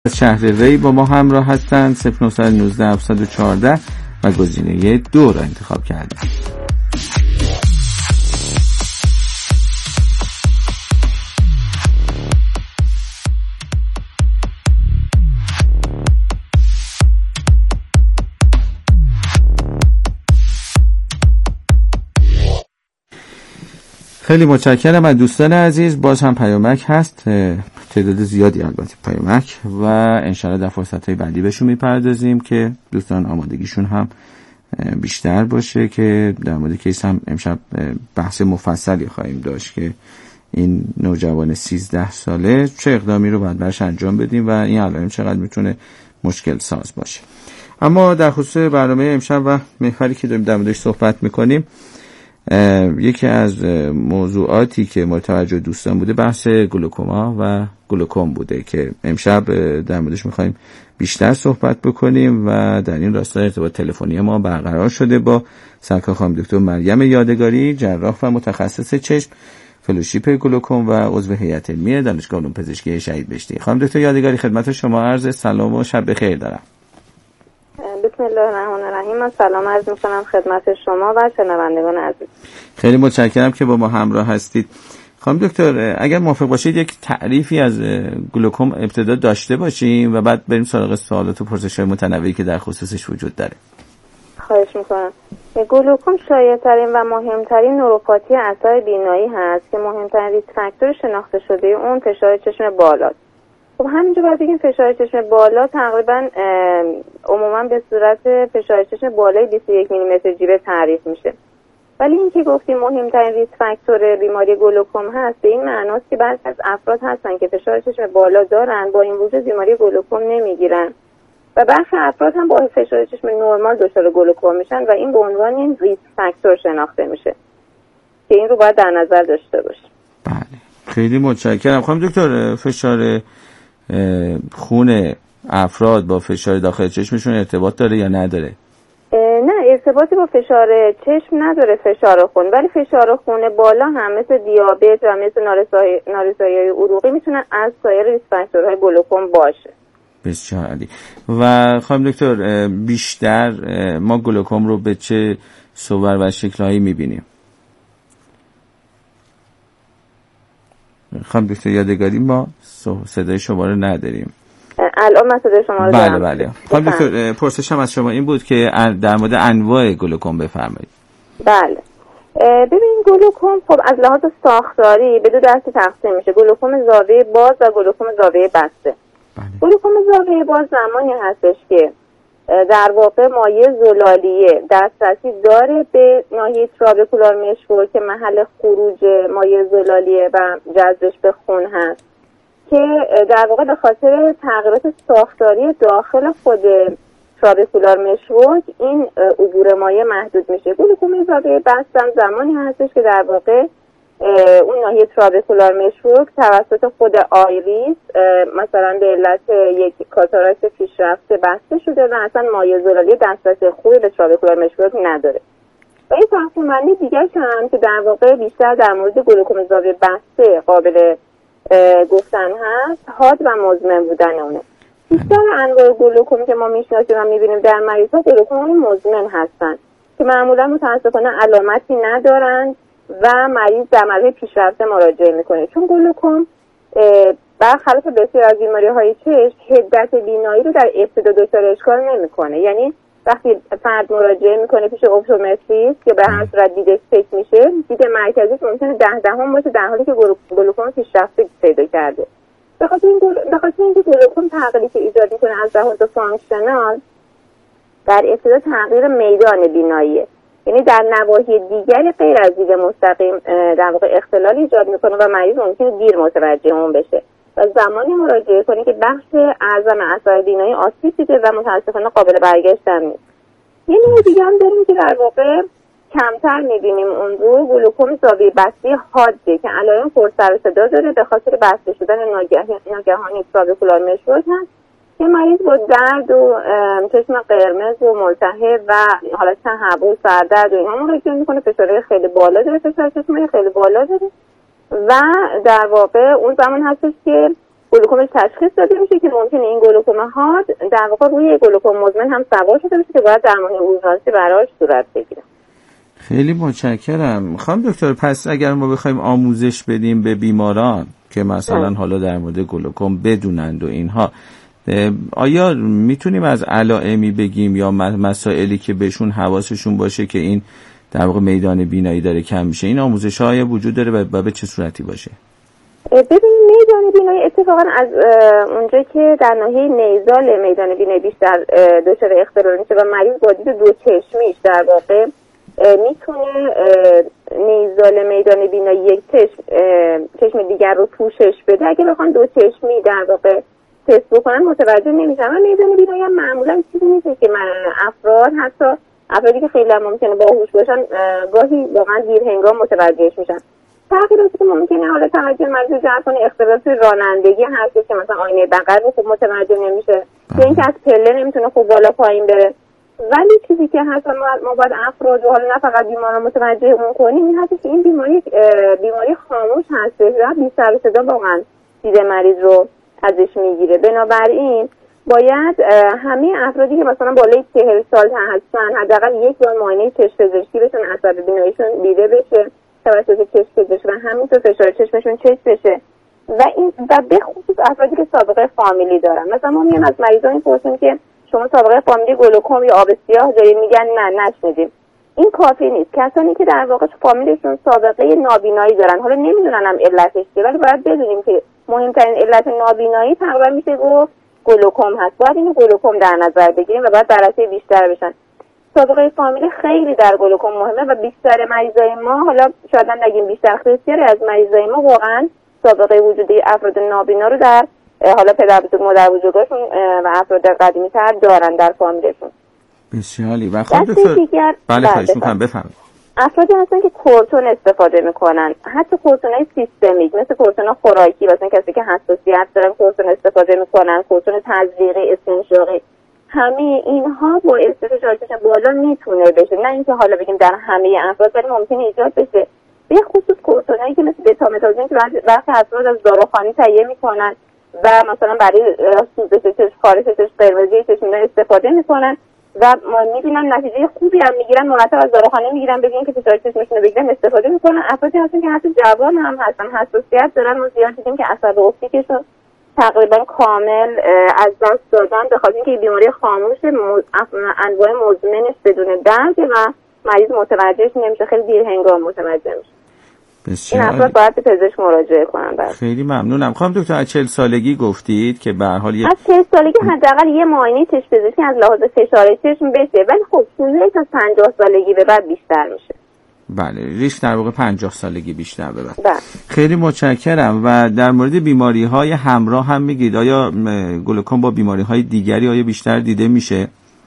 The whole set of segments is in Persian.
شهر ری با ما همراه هستند. 0919 714 و گزینه 2 را انتخاب کردیم. خیلی متشکرم از دوستان عزیز. باز هم پیامک هست، تعداد زیادی البته پیامک، و انشاءالله در فرصت‌های بعدی بهشون میپردازیم که دوستان آمادگیشون هم بیشتر باشه، که در مورد کیس هم امشب بحث مفصلی خواهیم داشت که این نوجوان 13 ساله چه اقدامی رو باید برش انجام بدیم و این علائم چقدر میتونه مشکل ساز باشه. اما در خصوص برنامه امشب و محوری که داریم در موردش صحبت میکنیم، یکی از موضوعاتی که متوجه دوستان بوده بحث گلوکوما و گلوکوم بوده که امشب در موردش میخوایم بیشتر صحبت بکنیم و در این راستا ارتباط تلفنی ما برقرار شده با سرکار خانم دکتر مریم یادگاری، جراح و متخصص چشم، فلوشیپ گلوکوم و عضو هیئت علمی دانشگاه علوم پزشکی شهید بهشتی. خانم دکتر یادگاری، خدمت شما عرض سلام و شب بخیر دارم. بسم الله الرحمن الرحیم. من سلام عرض می‌کنم خدمت شما و شنوندگان عزیز. خیلی متشکرم که با ما همراه هستید. خانم دکتر، اگر موافق باشید یک تعریفی از گلوکوم ابتدا داشته باشیم و بعد بریم سراغ سوالات و پرسش‌های متنوعی که در خصوصش وجود داره. خواهش می‌کنم. گلوکوم شایع‌ترین و مهمترین نوروپاتی اعضای بینایی هست که مهمترین ریسک فاکتور شناخته شده اون فشار چشم بالاست. خب همینجا باید بگیم فشار چشم بالا تقریبا عموما به صورت فشار چشم بالای 21 میلیمتر جیوه تعریف میشه، ولی این که گفتیم مهمترین ریسک فاکتور بیماری گلوکوم هست به این معناست که بعضی از افراد هستن که فشار چشم بالا دارن با این وجود بیماری گلوکوم نمیگیرن و برخی افراد هم با فشار چشم نرمال دچار گلوکوم میشن و این به عنوان این ریسک فاکتور شناخته میشه که این رو باید در نظر داشته باشیم. بله، خیلی متشکرم. خانم دکتر، فشار خون افراد با فشار داخل چشمشون ارتباط داره یا نداره؟ نه، ارتباطی با فشار چشم نداره فشار خون، ولی فشار خون بالا هم مثل دیابت و مثل نارسایی عروقی میتونن از سایر ریسک فاکتورهای گلوکوم باشه. بسیار عالی. و خانم دکتر، بیشتر ما گلوکوم رو به چه صور و شکل‌هایی میبینیم؟ خانم دکتر یادگاری، ما صدای شما رو نداریم. الان من صدای شما رو دارم. بله. خانم دکتر، پرسشم از شما این بود که در مورد انواع گلوکوم بفرمایید. بله. ببینید گلوکوم خب از لحاظ ساختاری به دو دسته تقسیم میشه: گلوکوم زاویه باز و گلوکوم زاویه بسته. گلوکوم زاویه باز زمانی هستش که در واقع مایع زلالیه دسترسی داره به ناحیه ترابکولار مشور که محل خروج مایع زلالیه و جذبش به خون هست، که در واقع به خاطر تغییرات ساختاری داخل خود ترابکولار مشور این عبور مایع محدود میشه. گلوکوم زاویه بسته زمانی هستش که در واقع اون ناحیه ترابکولار مشور توسط خود آیریس مثلا به علت یک کاتاراکت پیشرفته بسته شده و اصلا مایع زلالی دسترسی خوبی به ترابکولار مشور نداره. و این تقسیم بندی دیگه هم که در واقع بیشتر در مورد گلوکوم زاویه بسته قابل گفتن هست، حاد و مزمن بودن اونه. بیشتر انواع گلوکوم که ما میشناسیم و میبینیم در مریض‌ها گلوکوم مزمن هستن که معمولا متاسفانه علامتی ندارن و مریض در مرحله پیشرفته مراجعه میکنه، چون گلوکوم برخلاف بسیار از بیماری‌های چشم حدت بینایی رو در ابتدا دچار اشکال نمیکنه. یعنی وقتی فرد مراجعه میکنه پیش اپتومتریست که به هر صورت دیدش چک میشه، دید مرکزیش ممکنه 10 باشه در حالی که گلوکوم پیشرفته پیدا کرده. به خاطر اینکه گلوکوم تغییری که ایجاد میکنه از لحاظ فانکشنال در ابتدا تغییر میدان بیناییه، یعنی در نواحی دیگری غیر از دید مستقیم در واقع اختلال ایجاد میکنه و مریض ممکنه دیر متوجه اون بشه و زمانی مراجعه کنه که بخش اعظم اعضای بینایی آسیب دیده و متاسفانه قابل برگشت نیست. یه نوع دیگه هم داریم که در واقع کمتر میبینیم اون رو، گلوکوم زاویه بسته حاده که علائم پرسر و صدا داره به خاطر بسته شدن ناگهانی ترابکولار مشور هست که مریض با درد و چشم قرمز و ملتهب و حالت تهوع، سردرد و اینها مراجعه میکنه. فشار خیلی بالا داره، فشار چشم خیلی بالا داره و در واقع اون زمان هستش که گلوکومش تشخیص داده میشه که ممکنه این گلوکوم ها در واقع روی گلوکوم مزمن هم سوار شده باشه که باید درمان اورژانسی براش صورت بگیره. خیلی متشکرم. خانم دکتر، پس اگر ما بخوایم آموزش بدیم به بیماران که مثلا حالا در مورد گلوکوم بدونند و اینها، آیا میتونیم از علائمی بگیم یا مسائلی که بهشون حواسشون باشه که این در واقع میدان بینایی داره کم میشه؟ این آموزش‌ها وجود داره و به چه صورتی باشه؟ ببینید میدان بینایی اتفاقا از اونجا که در ناحیه نیزال میدان بینایی بیشتر دچار اختلال میشه و مریض با دید دو چشمیش در واقع میتونه نیزال میدان بینایی یک چشم دیگر رو پوشش بده. اگه بخوان دو چشمی در واقع تست بکنن متوجه نمیشن. و میدان بینایی هم معمولا چیزی نیست که افراد، حتی افرادی که خیلی ممکنه باهوش باشن، گاهی واقعا دیر هنگام متوجهش میشن. تغییراتی که ممکنه حالا توجه مریض جلب کنه اختلاف رانندگی هست که مثلا آینه بغل رو خوب متوجه نمیشه یا اینکه از پله نمیتونه خوب بالا پایین بره. ولی چیزی که هست ما باید افراد و حالا نه فقط بیماران متوجه اون کنیم این هست که این بیماری خاموش هست و بی سر و صدا واقعا دید مریض رو ازش میگیره. بنابراین باید همه افرادی که مثلا بالای 40 سال هستن حداقل یک بار معاینه چشم پزشکی بشن، عصب بیناییشون دیده بشه توسط چشم پزشک و همینطور فشار چشمشون چک بشه و به خصوص افرادی که سابقه فامیلی دارن. مثلا ما میایم از مریضان میپرسیم که شما سابقه فامیلی گلوکوم یا آب سیاه دارید؟ میگن نه نشنیدیم. این کافی نیست. کسانی که در واقع فامیلشون سابقه نابینایی دارن، حالا نمیدونن هم علتش چیه، ولی باید بدونیم که مهمترین علت نابینایی تقریبا میشه گفت گلوکوم هست. باید این گلوکوم در نظر بگیریم و باید بررسی بیشتر بشن. سابقه فامیلی خیلی در گلوکوم مهمه و بیشتر مریضای ما، حالا شاید نگیم بیشتر، بسیاری از مریضای ما واقعا سابقه وجودی افراد نابینا رو در حالا پدر بزرگ مادر بزرگاشون و افراد قدیمی تر دارن در فامیلشون. بسیاری. و خب دکتر بله خواهش می‌کنم بفرمایید. افرادی هستن که کورتون استفاده میکنن، حتی کورتونای سیستمیک مثل کورتون خوراکی، مثلا کسی که حساسیت دارن کورتون استفاده میکنن، کورتون تزریقی، استنشاقی، همه اینها باعث فشار چشم بالا میتونه بشه. نه اینکه حالا بگیم در همه افراد، ولی ممکنه ایجاد بشه. به خصوص کورتونایی که مثل بتامتازین که برخی افراد از داروخانه تهیه میکنن و مثلا برای سوزش چشم، خارش چشم، قرمزی چشم استفاده میکنن و میبینن نتیجه خوبی هم میگیرن، مرتب از داروخانه میگیرن ببینن که فشار چشمشون رو بگیرن استفاده میکنن. افرادی هستن که حتی جوان هم هستن، حساسیت دارن، ما زیاد دیدیم که عصب اپتیکشون تقریبا کامل از دست دادن به خاطر اینکه بیماری خاموش انواع مزمنش بدون درد و مریض متوجهش نمیشه، خیلی دیر هنگام متوجه میشه. بسیار این افراد باید به پزشک مراجعه کنن. خیلی ممنونم. خانم دکتر از 40 سالگی گفتید که به هر حال از 40 سالگی حداقل یه معاینه چشم پزشکی از لحاظ فشار چشم بشه، ولی خب سوزش از 50 سالگی به بعد بیشتر میشه. بله، ریسک در واقع 50 سالگی بیشتر به بعد. بله. خیلی متشکرم. و در مورد بیماری‌های همراه هم میگید، آیا گلوکوم با بیماری‌های دیگری آیا بیشتر دیده میشه؟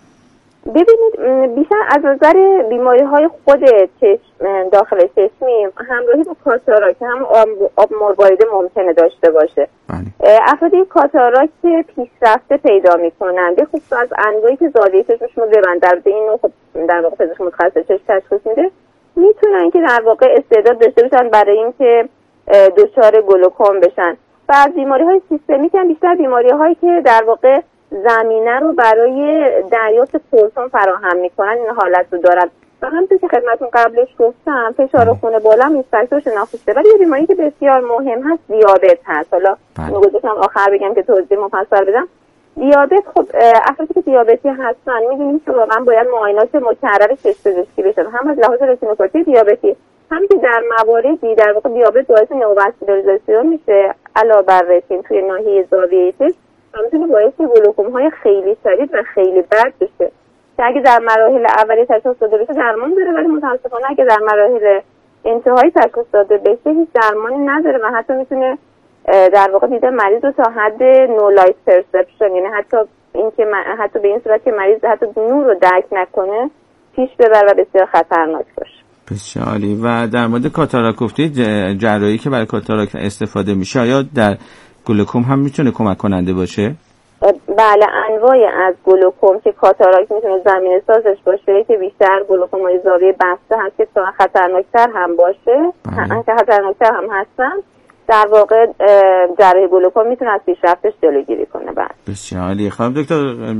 ببینید بیشتر از نظر بیماری‌های خود چشم داخل چشمی همراهی با کاتاراکت هم آب مروارید ممکنه داشته باشه. بله. افرادی کاتاراکت پیشرفته پیدا میکنن، به خصوص از انواعی که زاویه چشمشون رو ببندن، این خب در واقع پزشک متخصص چشم تشخیص میده، میتونن که در واقع استعداد داشته باشن برای اینکه دچار گلوکوم بشن. و از بیماری‌های سیستمیک هم بیشتر بیماری‌هایی که در واقع زمینه رو برای دریافت کورتون فراهم میکنن این حالت رو دارن. و همونطور که خدمتتون قبلش گفتم فشار خون بالا هم این فاکتور شناخته شده. ولی یه بیماری که بسیار مهم هست دیابت هست. حالا گذاشتم آخر بگم که توضیح مفصل بدم. دیابت، خب افرادی که دیابتی هستن میدونیم که واقعا باید معاینات مکرر چشم پزشکی بشن، هم از لحاظ رتینوپاتی دیابتی، همین که در مواردی در واقع دیابت باعث نوواسکولاریزاسیون میشه علاوه بر رتین توی ناحیه زاویه چشم، میتونه باعث گلوکوم‌های خیلی شدید و خیلی بد بشه که اگه در مراحل اولیه تشخیص داده بشه درمان داره، ولی متاسفانه اگه در مراحل انتهایی تشخیص داده بشه هیچ درمانی نداره و حتی میتونه در واقع دیده مریض رو تا حد نو لایت پرسپشن، یعنی حتی به این صورت که مریض حتی نور رو درک نکنه پیش ببر و بسیار خطرناک باشه. بسیاری. و در مورد کاتاراک گفتید، جراحی که برای کاتاراک استفاده میشه آیا در گلوکوم هم میتونه کمک کننده باشه؟ بله، انواعی از گلوکوم که کاتاراک میتونه زمینه سازش باشه که بیشتر گلوکوم‌های زاویه بسته هست که خطرناکتر هم باشه، که خطرناکتر هم هستن. در واقع جراحی گلوکوم میتونه از پیشرفتش جلوگیری کنه. بسیار عالی. خانم دکتر،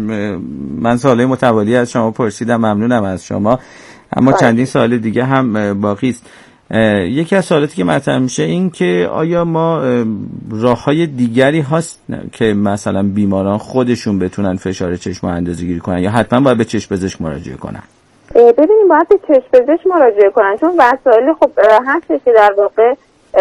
من سوالای متوالی از شما پرسیدم، ممنونم از شما، اما چندین سوال دیگه هم باقی است. یکی از سوالاتی که مطرح میشه این که آیا ما راههای دیگری هست که مثلا بیماران خودشون بتونن فشار چشم رو اندازه‌گیری کنن یا حتما باید به چشم پزشک مراجعه کنن؟ ببینیم باید به چشم پزشک مراجعه کنن، چون وسایل خب هستش که در واقع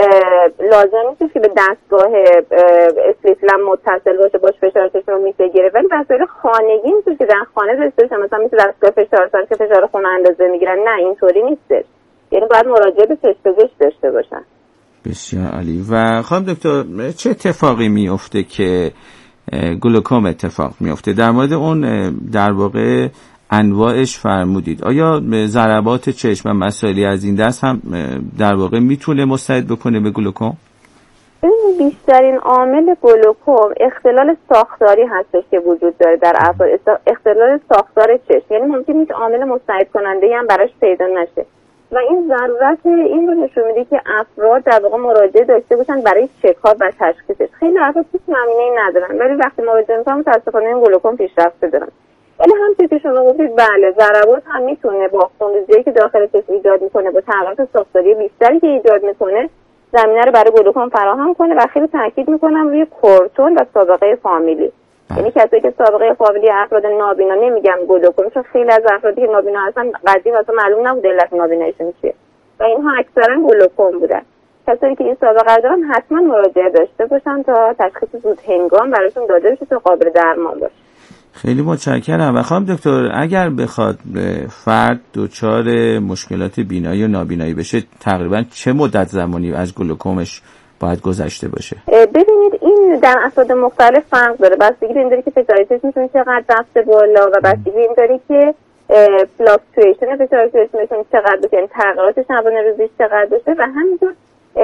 لازم نیست که به دستگاه اسلیتلم متصل باشه باش فشار چشم رو میگیره، ولی وسایل خانگی نیست که در خانه داشته باشن، مثلا مثل دستگاه فشارساز که فشار خون اندازه میگیرن، نه اینطوری نیستش، یعنی باید مراجعه به چشم پزشک داشته باشن. بسیار عالی. و خانم دکتر، چه اتفاقی میفته که گلوکوم اتفاق میفته؟ در مورد اون در واقع انواعش فرمودید، آیا ضربات چشم و مسائلی از این دست هم در واقع میتونه مستعد بکنه به گلوکوم؟ این بیشترین عامل گلوکوم اختلال ساختاری هستش که وجود داره در افراد، اختلال ساختار چشم، یعنی ممکنه هیچ عامل مستعد کننده هم براش پیدا نشه و این ضرورت این رو نشون میده که افراد در واقع مراجعه داشته باشن برای چک‌ها و تشخیصش. خیلی افراد هیچ زمینه‌ای ندارن ولی وقتی مراجعه می‌کنن متأسفانه این گلوکوم پیشرفت دارن. ولی همونطور که شما گفتید بله، ضربات هم میتونه با خونریزی که داخل چشم ایجاد میکنه، با تغییرات ساختاری بیشتری که ایجاد میکنه، زمینه رو برای گلوکوم فراهم کنه و خیلی تاکید میکنم روی کورتون و سابقه فامیلی. یعنی کسایی که سابقه فامیلی افراد نابینا، نمیگم گلوکوم، چون خیلی از افرادی که نابینا هستن قدیم اصلا معلوم نبوده علت نابیناییشون چیه و اینها اکثرا گلوکوم بودن. کسایی که این سابقه دارن حتما مراجعه داشته باشن تا تشخیص زود هنگام براشون داده بشه تا قابل درمان باشه. خیلی متشکرم. و خانم دکتر، اگر بخواد فرد دچار مشکلات بینایی و نابینایی بشه، تقریبا چه مدت زمانی از گلوکومش باید گذشته باشه؟ ببینید این در افراد مختلف فرق داره، بستگی به این داره که فشار چشمشون چقدر رفته بالا و بستگی به این داره که فلاکچویشن فشار چشمشون چقدر باشه، یعنی تغییرات شبانه روزیش چقدر باشه و همینطور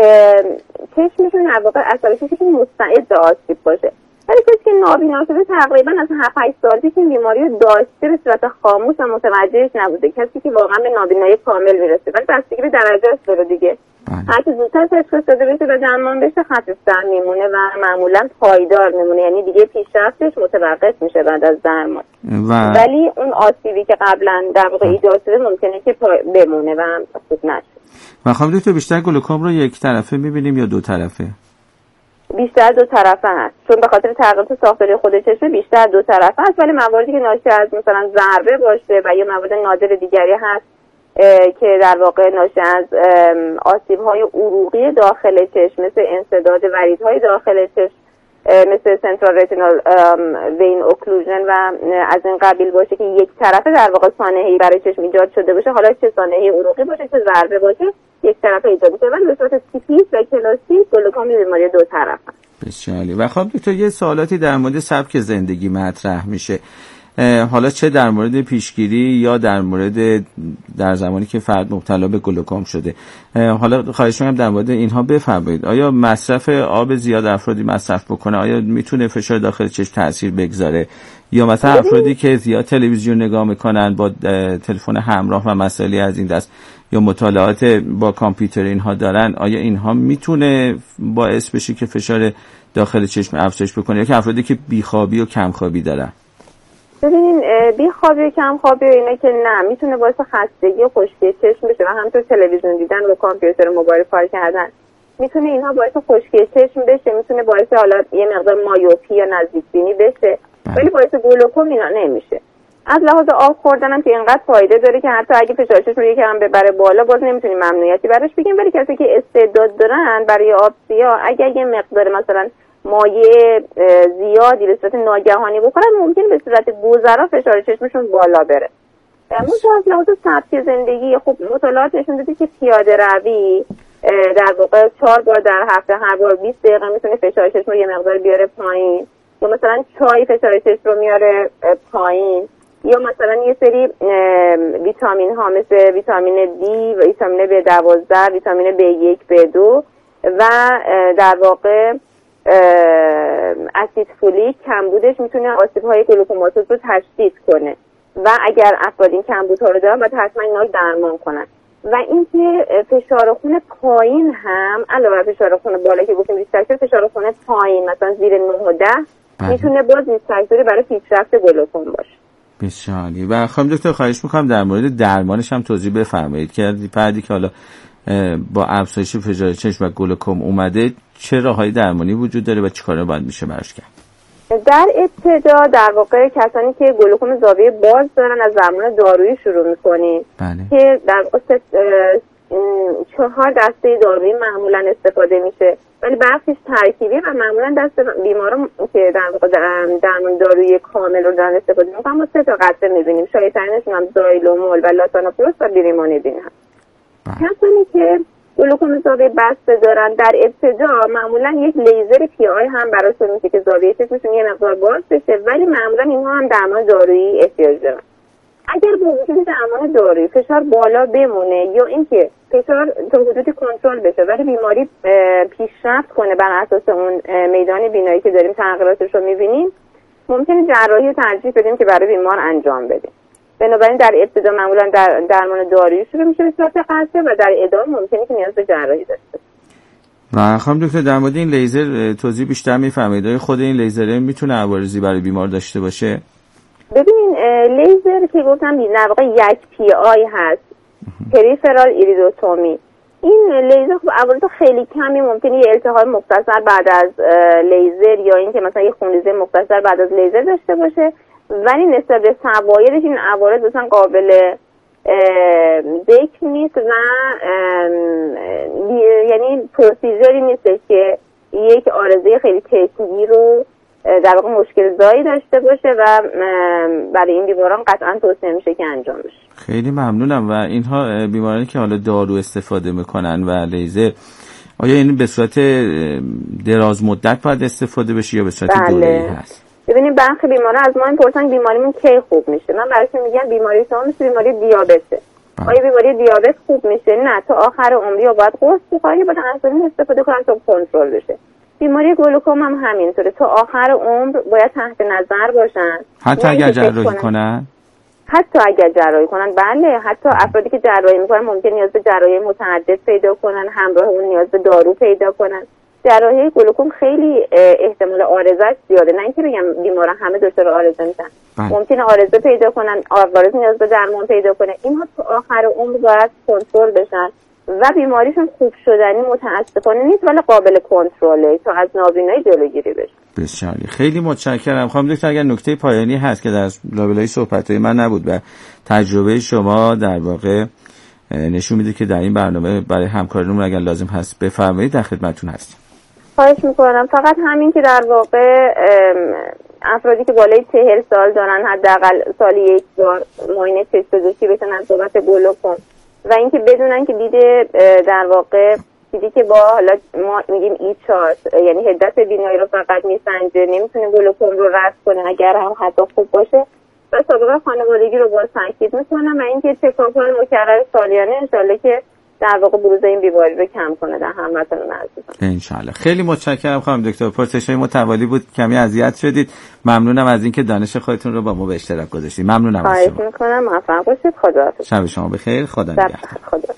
چشمشون در واقع عصب چشمشون مستعد به آسیب باشه. ولی کسی که نابینا شده تقریبا از 7-8 سالگی که بیماری رو داشته به صورت خاموش و متوجهش نبوده، کسی که واقعا به نابینایی کامل میرسه، ولی بستگی به درجهش داره دیگه. هرچی زودتر تشخیص داده بشه و درمان بشه خفیف‌تر میمونه و معمولا پایدار میمونه، یعنی دیگه پیشرفتش متوقف میشه بعد از درمان. ولی اون آسیبی که قبلا در واقع ایجاد شده ممکنه که بمونه و خوب نشه. و خب دکتر، بیشتر گلوکوم رو یک طرفه میبینیم یا دو طرفه؟ بیشتر دو طرفه هست، چون به خاطر تغییرات ساختاری خود چشم بیشتر دو طرفه هست، ولی مواردی که ناشی از مثلا ضربه باشه و یا موارد نادر دیگری هست که در واقع ناشی از آسیب‌های عروقی داخل چشم مثل انسداد وریدهای داخل چشم مثل سنترال رتینال وین اوکلوژن و از این قبیل باشه که یک طرفه در واقع سانحه‌ای برای چشم ایجاد شده باشه، حالا چه سانحه عروقی باشه چه ضربه باشه یک طرفه ایجاد میشه، ولی به صورت تیپیک و کلاسیک گلوکوم بیماری دو طرفه. بسیار عالی. و خب دکتر، یه سوالاتی در مورد سبک زندگی مطرح میشه، حالا چه در مورد پیشگیری یا در مورد در زمانی که فرد مبتلا به گلوکوم شده. حالا خواهش می‌کنم در مورد اینها بفرمایید. آیا مصرف آب زیاد افرادی مصرف بکنه آیا میتونه فشار داخل چشم تاثیر بگذاره، یا مثلا افرادی که زیاد تلویزیون نگاه میکنن با تلفن همراه و مسائلی از این دست یا مطالعات با کامپیوتر اینها دارن، آیا اینها میتونه باعث بشه که فشار داخل چشم افزایش بکنه، یا که افرادی که بیخوابی و کمخوابی دارن؟ ببینین بیخوابی و کمخوابی و اینا که نه، میتونه باعث خستگی و خشکی چشم بشه و همینطور تلویزیون دیدن و کامپیوتر و موبایل کار کردن میتونه اینها باعث خشکی چشم بشه، میتونه باعث حالا یه مقدار مایوپی یا نزدیک بینی بشه، ولی باعث گلوکوم اینا نمیشه. از لحاظ آب خوردن هم که اینقدر فایده داره که حتی اگه فشار چشم رو یکم ببره بالا باز نمیتونیم ممنوعیتی براش بگیم، ولی کسی که استعداد دارن برای آب سیاه اگه یه مقدار مثلا مایع زیادی به صورت ناگهانی بخورن ممکنه به صورت گذرا فشار چشمشون بالا بره. اما از لحاظ سبک زندگی خب مطالعات نشون داده که پیاده روی در واقع 4 بار در هفته هر بار 20 دقیقه میتونه فشار چشم رو یه مقدار بیاره پایین، یا مثلا چای فشار چشم رو میاره پایین، یا مثلا یه سری ویتامین ها مثل ویتامین دی و ویتامین B12 ویتامین B1 B2 و در واقع اسید فولیک کمبودش میتونه آسیب‌های گلوکوماتوز رو تشدید کنه و اگر افراد این کمبودها رو دارن باید حتما اینا رو درمان کنن. و اینکه فشار خون پایین هم علاوه بر فشار خون بالا که گفتیم ریسک فاکتور، فشار خون پایین مثلا زیر 9 و 10 میتونه باز ریسک فاکتوری برای پیشرفت گلوکوم باشه. بسیار عالی. و خانم دکتر خواهش می‌کنم در مورد درمانش هم توضیح بفرمایید که فردی که حالا با افزایش فشار چشم و گلوکوم اومده چه راههای درمانی وجود داره و چیکارا باید میشه براش کرد؟ در ابتدا در واقع کسانی که گلوکوم زاویه باز دارن از درمان دارویی شروع می‌کنیم که در واقع 4 دسته دارویی معمولا استفاده میشه، ولی برخیش ترکیبی و معمولا دست بیماران که در واقع درمان دارویی کامل رو دارن استفاده میکنن ما 3 تا قطره میبینیم. شایع‌ترینشون هم زایلومول و لاتانوپروس و بریمونیدین هست. کسانی که گلوکوم زاویه بسته دارن در ابتدا معمولا یک لیزر پی آی هم براشون میشه که زاویه چشمشون یه مقدار باز بشه، ولی معمولا اینها هم درمان دارویی احتیاج دارن. اگر با وجود درمان دارویی فشار بالا بمونه یا اینکه فشار تا حدودی کنترل بشه ولی بیماری پیشرفت کنه بر اساس اون میدان بینایی که داریم تغییراتش رو میبینیم، ممکنه جراحی رو ترجیح بدیم که برای بیمار انجام بدیم. بنابراین در ابتدا معمولا درمان دارویی شروع میشه به صورت قطعه و در ادامه ممکنه که نیاز به جراحی داشته باشه. و خانم دکتر در مورد این لیزر توضیح بیشتر میفرمایید؟ خود این لیزر میتونه عوارضی برای بیمار داشته باشه؟ ببینین لیزر که گفتم در واقع یک پی آی هست، پریفرال ایریدوتومی. این لیزر خب عوارض خیلی کمی ممکنه یه التهاب مختصر بعد از لیزر یا اینکه مثلا یه خونریزی مختصر بعد از لیزر داشته باشه، ولی نسبت به فوایدش این عوارض مثلا قابل ذکر نیست و یعنی پروسیجری نیست که یک عارضه خیلی تکنیکی رو در واقع مشکل زایی داشته باشه و برای این بیماران قطعا توصیه میشه که انجام بشه. خیلی ممنونم. و اینها بیمارانی که حالا دارو استفاده میکنن و لیزر، آیا این به صورت دراز مدت باید استفاده بشه یا به صورت دوره‌ای هست؟ ببینید برخی بیمارا از ما میپرسن بیماریمون کی خوب میشه. من براشون میگم بیماری شما مثل بیماری دیابته. آیا بیماری دیابت خوب میشه؟ نه، تا آخر عمر یا باید قرص بخوره یا باید انسولین استفاده کنن تا کنترل بشه. بیماری گلوکوم هم همینطوره، تا آخر عمر باید تحت نظر باشن. حتی اگر جراحی کنن؟ حتی اگر جراحی کنن، بله. حتی افرادی که جراحی میکنن ممکن نیاز به جراحی متعدد پیدا کنن، همراه اون نیاز به دارو پیدا کنن. جراحی گلوکوم خیلی احتمال عارضه‌اش زیاده، نه اینکه بگم بیمارا همه دچار عارضه میشن. ممکنه عارضه پیدا کنن، عوارض نیاز به درمان پیدا کنه. اینها تا آخر عمر باید کنترل بشن و بیماریشون خوب شدنی متاسفانه نیست ولی قابل کنترله تا از نابینایی جلوگیری بشه. بسیار خیلی متشکرم. خانم دکتر اگر نکته پایانی هست که در لابلای صحبت‌های من نبود و تجربه شما در واقع نشون میده که در این برنامه برای همکارانمون اگر لازم هست بفرمایید، در خدمتتون هستم. خواهش میکنم. فقط همین که در واقع افرادی که بالای 40 سال دارن حداقل سالی 1 بار معاینه چشم پزشکی بشن از بابت گلوکوم و اینکه بدونن که در واقع دیدی که با حالا ما میگیم ای چارت یعنی حدت بینایی رو فقط میسنجه، نمیتونه گلوکوم رو رصد کنه اگر هم حتی خوب باشه و سابقه خانوادگی رو باز تاکید میکنم و اینکه چکاپ‌های مکرر سالیانه انشالله که در واقع بروز این بیماری رو کم کنه در هموطنان عزیزم انشالله. خیلی متشکرم خانم دکتر، پرسش‌های متوالی بود، کمی اذیت شدید. ممنونم از اینکه دانش خودتون رو با ما به اشتراک گذاشتید. ممنونم از شما. خواهش میکنم. موفق باشید. خداحافظ. شب شما بخیر. خدا نگهدار.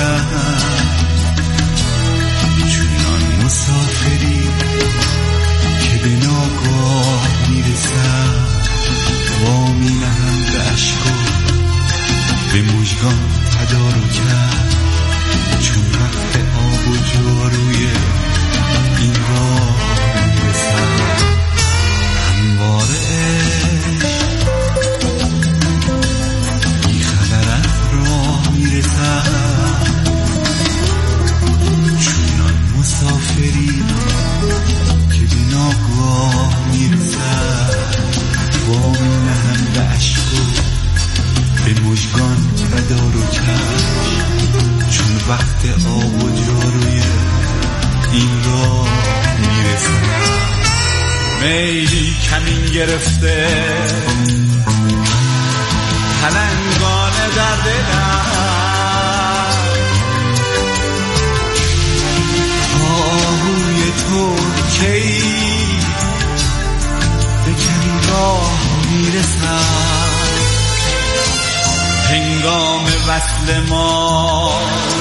میرسم، چونان مسافری که به ناگاه میرسم، وامی نهم به عشق و به مژگان تدارکم، چون وقت آب و جاروی این راه میرسم. همواره بی خبر از راه میرسم، چونان مسافری که به ناگاه میرسم، وامی نهم به عشق و به مژگان تدارکم، چون وقت آب و جاروی این راه میرسم. میلی کمین گرفته پلنگانه در دلم، آهوی تو کی به کمین راه میرسم. هنگام وصل ما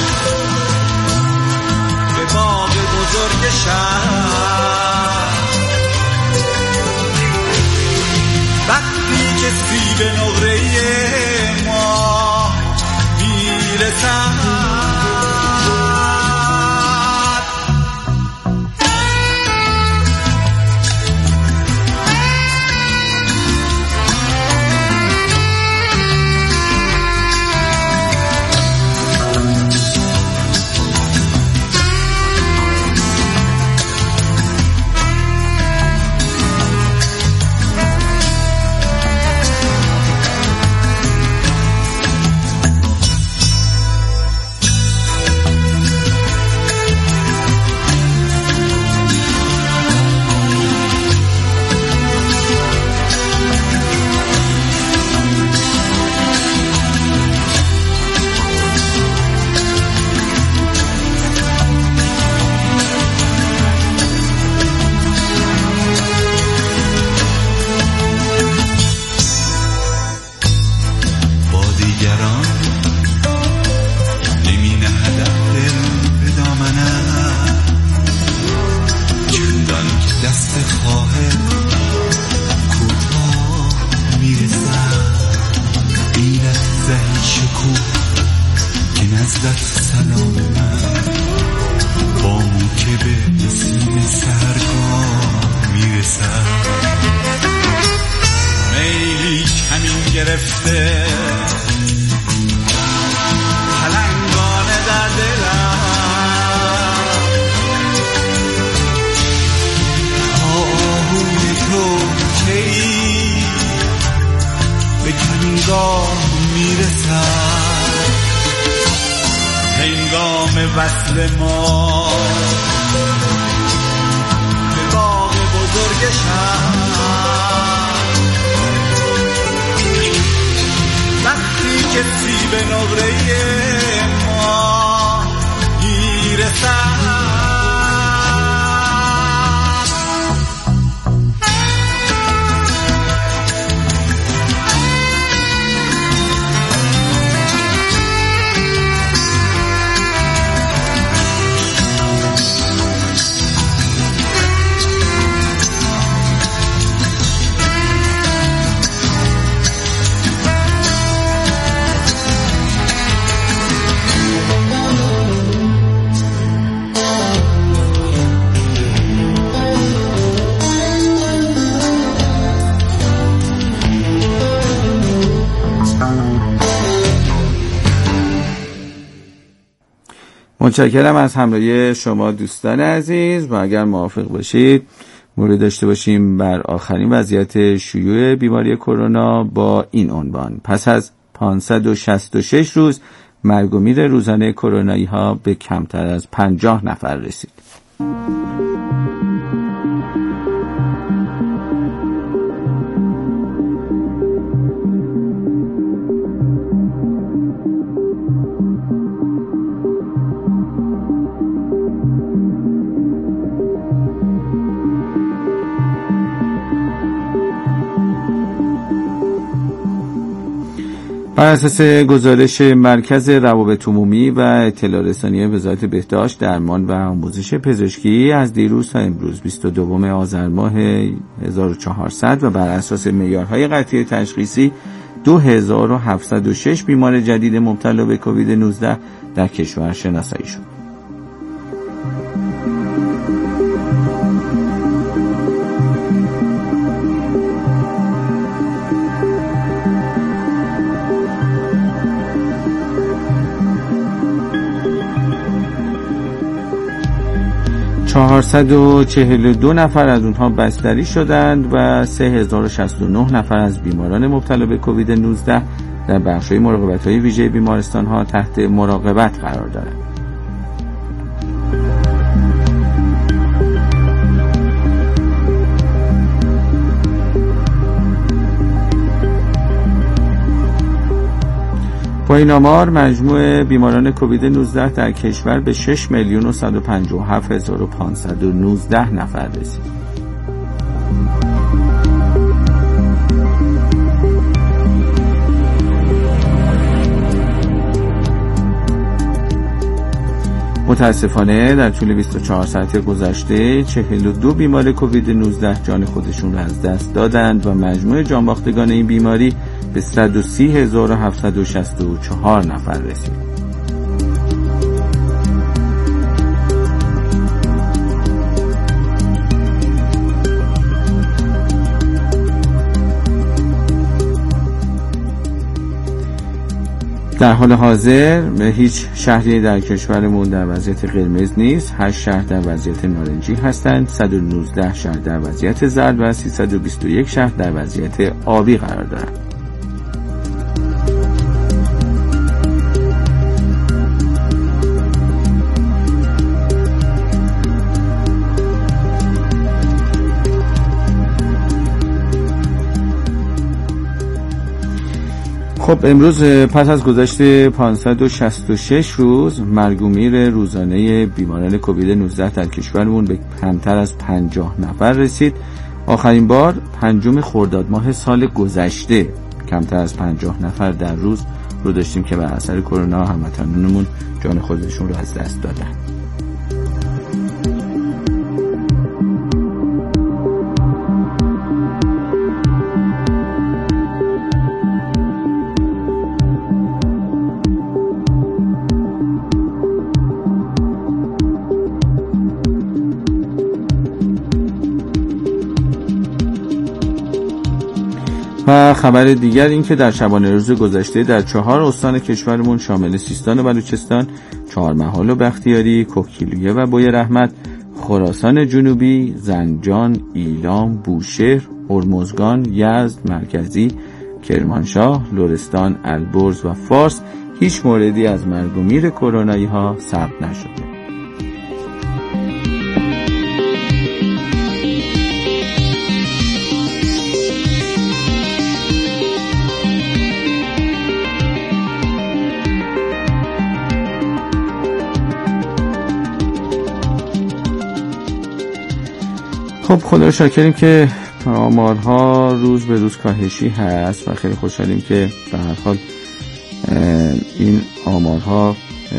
به باغ بزرگ شهر، وقتی که سیب نقره ما میرسد. وصل ما به باغ بزرگ شهر، وقتی که سیب نقره ما میرسد. متشکرم از همراهی شما دوستان عزیز و اگر موافق باشید مورد داشته باشیم بر آخرین وضعیت شیوع بیماری کرونا با این عنوان: پس از 566 روز مرگ و میر روزانه کرونایی ها به کمتر از 50 نفر رسید. بر اساس گزارش مرکز روابط عمومی و اطلاع رسانی وزارت بهداشت، درمان و آموزش پزشکی، از دیروز تا امروز 22 آذر ماه 1400 و بر اساس معیارهای قطعی تشخیصی 2706 بیمار جدید مبتلا به کووید 19 در کشور شناسایی شد. 442 نفر از اونها بستری شدند و 3069 نفر از بیماران مبتلا به کووید 19 در بخش‌های مراقبت‌های ویژه بیمارستان‌ها تحت مراقبت قرار دارند. با این آمار مجموع بیماران کووید 19 در کشور به 6,157,519 نفر رسید. متاسفانه در طول 24 ساعت گذشته 42 بیمار کووید 19 جان خودشون را از دست دادند و مجموع جانباختگان این بیماری به 130,764 نفر رسید. در حال حاضر هیچ شهری در کشورمون در وضعیت قرمز نیست. 8 شهر در وضعیت نارنجی هستند، 119 شهر در وضعیت زرد و 321 شهر در وضعیت آبی قرار دارند. خب امروز پس از گذشت 566 روز مرگ و میر روزانه بیماران کووید 19 در کشورمون به کمتر از 50 نفر رسید. آخرین بار 5 خرداد ماه سال گذشته کمتر از 50 نفر در روز رو داشتیم که بر اثر کرونا هموطنانمون جان خودشون رو از دست دادن. و خبر دیگر این که در شبانه روز گذشته در 4 استان کشورمون شامل سیستان و بلوچستان، چهارمحال و بختیاری، کوکیلویه و بوی رحمت، خراسان جنوبی، زنجان، ایلام، بوشهر، هرمزگان، یزد مرکزی، کرمانشاه، لرستان، البرز و فارس هیچ موردی از مرگ و میر کرونایی ها ثبت نشده. خب خدا رو شاکریم که آمارها روز به روز کاهشی هست و خیلی خوشحالیم که به هر حال این آمارها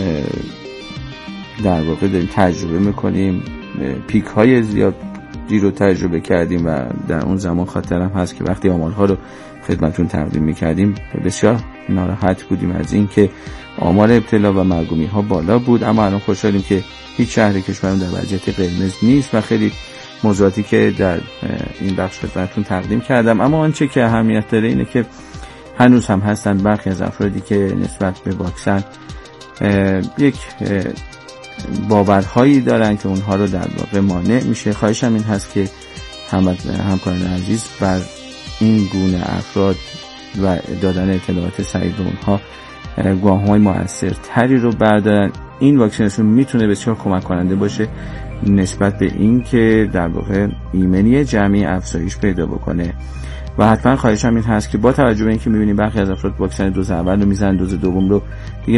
در واقع داریم تجربه میکنیم. پیک های زیادی رو تجربه کردیم و در اون زمان خاطرم هست که وقتی آمارها رو خدمتون تقدیم میکردیم بسیار ناراحت بودیم از این که آمار ابتلا و مرگ و میرها بالا بود، اما الان خوشحالیم که هیچ شهر کشورمون در وضعیت قرمز نیست و خیلی موضوعاتی که در این بخش خدمتتون تقدیم کردم. اما آنچه که اهمیت داره اینه که هنوز هم هستن برخی از افرادی که نسبت به واکسن یک باورهایی دارن که اونها رو در واقع مانع میشه. خواهشم این هست که همکاران عزیز بر این گونه افراد و دادن اطلاعات سریع به اونها گام‌های مؤثرتری رو بردارن. این واکسیناسیون میتونه بسیار کمک کننده باشه نسبت به این که در واقع ایمنی جمعی افزایش پیدا بکنه و حتما خواهشم این هست که با توجه به اینکه میبینیم برخی از افراد واکسن دوز اول رو میزنن، دوز دوم رو دیگه